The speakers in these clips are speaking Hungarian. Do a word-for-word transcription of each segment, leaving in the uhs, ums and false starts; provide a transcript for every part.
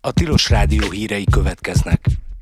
A Tilos Rádió hírei következnek.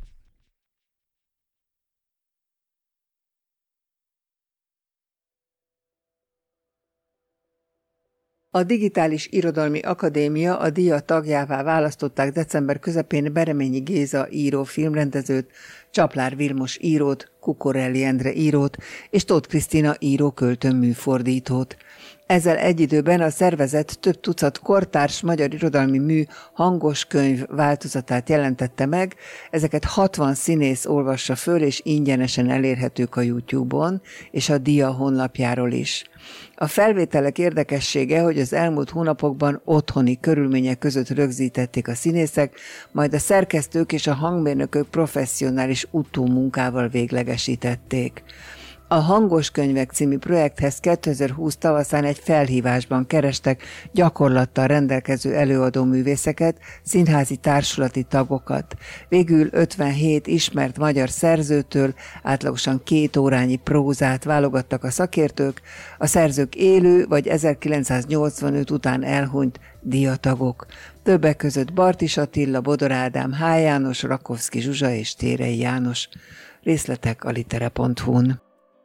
A Digitális Irodalmi Akadémia a díja tagjává választották december közepén Bereményi Géza író filmrendezőt, Csaplár Vilmos írót, Kukorelli Endre írót és Tóth Krisztina író költőműfordítót. Ezzel egy időben a szervezet több tucat kortárs magyar irodalmi mű hangos könyv változatát jelentette meg, ezeket hatvan színész olvassa föl, és ingyenesen elérhetők a YouTube-on és a díja honlapjáról is. A felvételek érdekessége, hogy az elmúlt hónapokban otthoni körülmények között rögzítették a színészek, majd a szerkesztők és a hangmérnökök professzionális utómunkával véglegesítették. A Hangos Könyvek című projekthez kétezer-húsz tavaszán egy felhívásban kerestek gyakorlattal rendelkező előadóművészeket, színházi társulati tagokat. Végül ötvenhét ismert magyar szerzőtől átlagosan két órányi prózát válogattak a szakértők, a szerzők élő vagy ezerkilencszáznyolcvanöt után elhunyt díjatagok. Többek között Bartis Attila, Bodor Ádám, H. János, Rakovszky Zsuzsa és Térei János. Részletek a litera pont hu-n.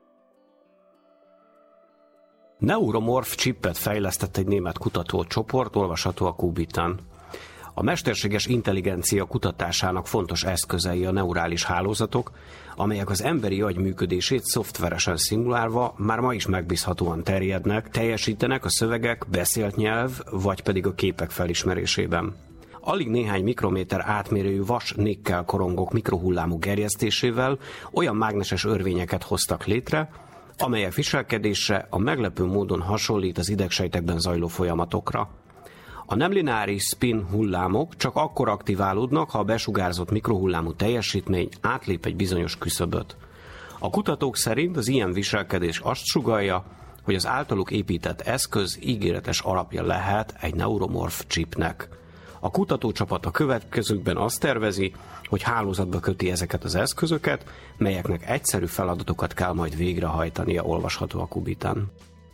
Neuromorph chipet fejlesztett egy német kutatócsoport, olvasható a Qubit-en. A mesterséges intelligencia kutatásának fontos eszközei a neurális hálózatok, amelyek az emberi agy működését szoftveresen szimulálva már ma is megbízhatóan terjednek, teljesítenek a szövegek, beszélt nyelv, vagy pedig a képek felismerésében. Alig néhány mikrométer átmérőjű vas-nikkel korongok mikrohullámú gerjesztésével olyan mágneses örvényeket hoztak létre, amelyek viselkedése a meglepő módon hasonlít az idegsejtekben zajló folyamatokra. A nem lineáris spin hullámok csak akkor aktiválódnak, ha a besugárzott mikrohullámú teljesítmény átlép egy bizonyos küszöböt. A kutatók szerint az ilyen viselkedés azt sugallja, hogy az általuk épített eszköz ígéretes alapja lehet egy neuromorph chipnek. A kutatócsapat a következőkben azt tervezi, hogy hálózatba köti ezeket az eszközöket, melyeknek egyszerű feladatokat kell majd végrehajtania, olvasható a Qubit-en.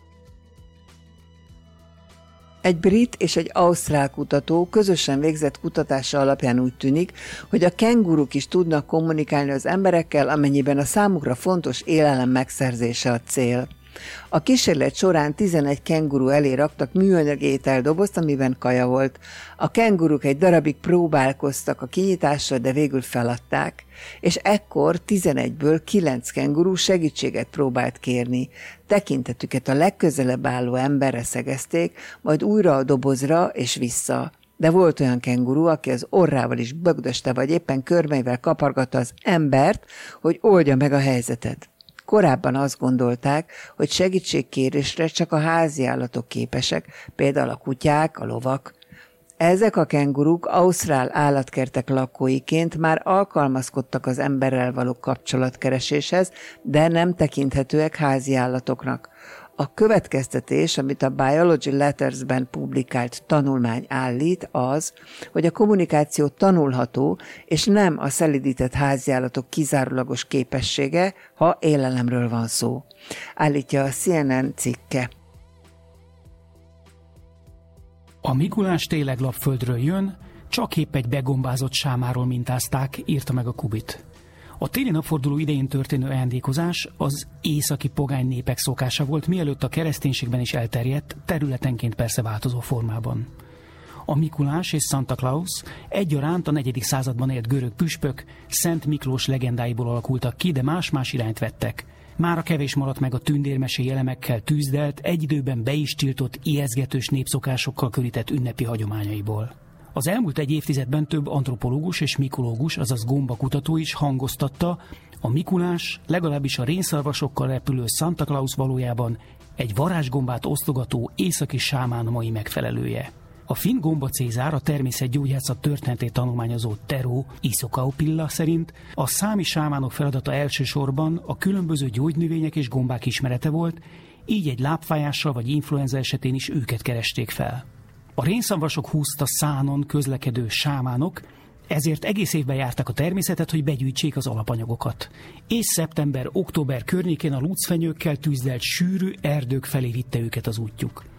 Egy brit és egy ausztrál kutató közösen végzett kutatása alapján úgy tűnik, hogy a kenguruk is tudnak kommunikálni az emberekkel, amennyiben a számukra fontos élelem megszerzése a cél. A kísérlet során tizenegy kenguru elé raktak műanyag ételdobozt, amiben kaja volt. A kenguruk egy darabig próbálkoztak a kinyitásra, de végül feladták, és ekkor tizenegyből kilenc kenguru segítséget próbált kérni. Tekintetüket a legközelebb álló emberre szegezték, majd újra a dobozra és vissza. De volt olyan kenguru, aki az orrával is bögdöste, vagy éppen körmeivel kapargatta az embert, hogy oldja meg a helyzetet. Korábban azt gondolták, hogy segítségkérésre csak a háziállatok képesek, például a kutyák, a lovak. Ezek a kenguruk ausztrál állatkertek lakóiként már alkalmazkodtak az emberrel való kapcsolatkereséshez, de nem tekinthetőek háziállatoknak. A következtetés, amit a Biology Letters-ben publikált tanulmány állít, az, hogy a kommunikáció tanulható, és nem a szelídített háziállatok kizárólagos képessége, ha élelemről van szó. Állítja a C N N cikke. A Mikulás tényleg lapföldről jön, csak épp egy begombázott sámáról mintázták, írta meg a Qubit. A téli napforduló idején történő ajándékozás az északi pogány népek szokása volt, mielőtt a kereszténységben is elterjedt, területenként persze változó formában. A Mikulás és Santa Claus egyaránt a negyedik században élt görög püspök, Szent Miklós legendáiból alakultak ki, de más-más irányt vettek. Mára kevés maradt meg a tündérmesély elemekkel tűzdelt, egy időben be is tiltott, ijesztgetős népszokásokkal körített ünnepi hagyományaiból. Az elmúlt egy évtizedben több antropológus és mikológus, azaz gombakutató is hangoztatta, a Mikulás, legalábbis a rénszarvasokkal repülő Santa Claus valójában egy varázsgombát osztogató északi sámán mai megfelelője. A finn gomba Cézár, a természetgyógyászat történetét tanulmányozó Tero Isokaupilla szerint a számi sámánok feladata elsősorban a különböző gyógynövények és gombák ismerete volt, így egy lábfájással vagy influenza esetén is őket keresték fel. A rénszarvasok húzta szánon közlekedő sámánok, ezért egész évben jártak a természetet, hogy begyűjtsék az alapanyagokat. És szeptember-október környékén a lucfenyőkkel tűzdelt sűrű erdők felé vitte őket az útjuk.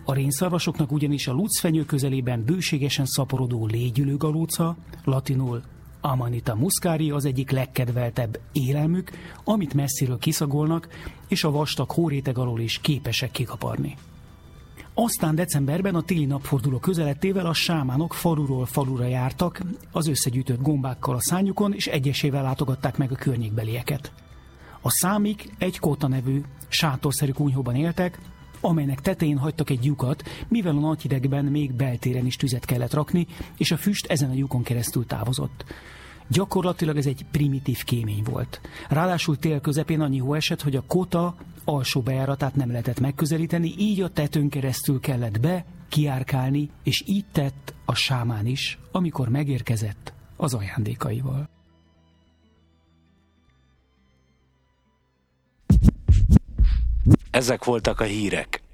A rénszarvasoknak ugyanis a lucfenyő közelében bőségesen szaporodó légyülő galóca, latinul Amanita muscari az egyik legkedveltebb élelmük, amit messziről kiszagolnak, és a vastag hóréteg alól is képesek kikaparni. Aztán decemberben a téli napforduló közelettével a sámánok faluról falura jártak, az összegyűjtött gombákkal a szányukon, és egyesével látogatták meg a környékbelieket. A számik egy kóta nevű sátorszerű kunyhóban éltek, amelynek tetején hagytak egy lyukat, mivel a nagy hidegben még beltéren is tüzet kellett rakni, és a füst ezen a lyukon keresztül távozott. Gyakorlatilag ez egy primitív kémény volt. Ráadásul tél közepén annyi hó esett, hogy a kóta alsó bejáratát nem lehetett megközelíteni, így a tetőn keresztül kellett be, kiárkálni, és így tett a sámán is, amikor megérkezett az ajándékaival. Ezek voltak a hírek.